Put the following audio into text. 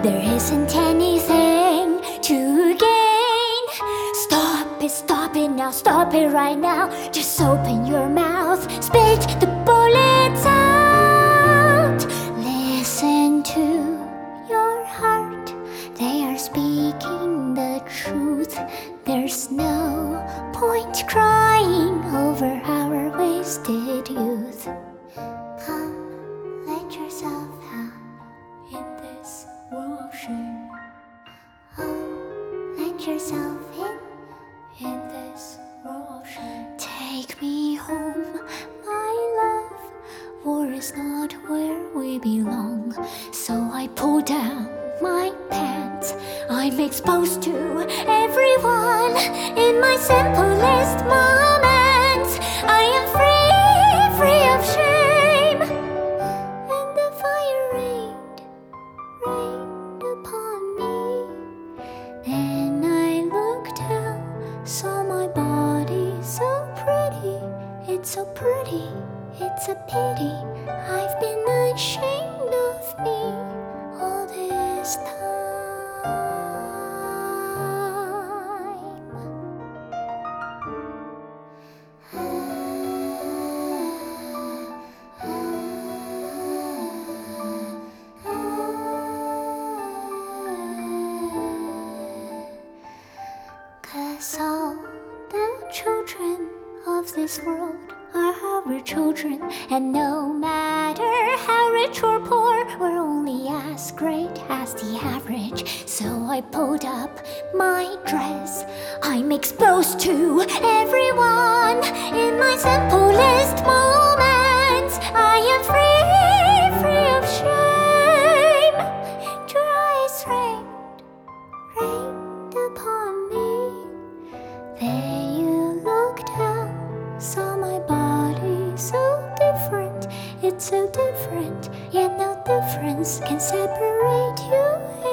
There isn't anything to gain. Stop it now, stop it right now. Just open your mouth, spit the bullets out. Listen to your heart, they are speaking the truth. There's no point crying over our wasted youth. Come, let yourself out in this world of shame. Let yourself in this world of shame. Take me home, my love. War is not where we belong. So I pull down my pants. I'm exposed to everyone in my simplest moments. I am free of shame. And the fire rained upon me. Then I looked down, saw my body so pretty. It's so pretty, it's a pity I've been ashamed of me all this time. Cause all the children of this world are our children, and no matter how rich or poor, we're only as great as the average. So I pulled up my dress. I'm exposed to everyone in my simplest moments. I am free of shame. And your eyes rained upon me. There you looked down, saw my body so different. It's so different, yet no difference can separate you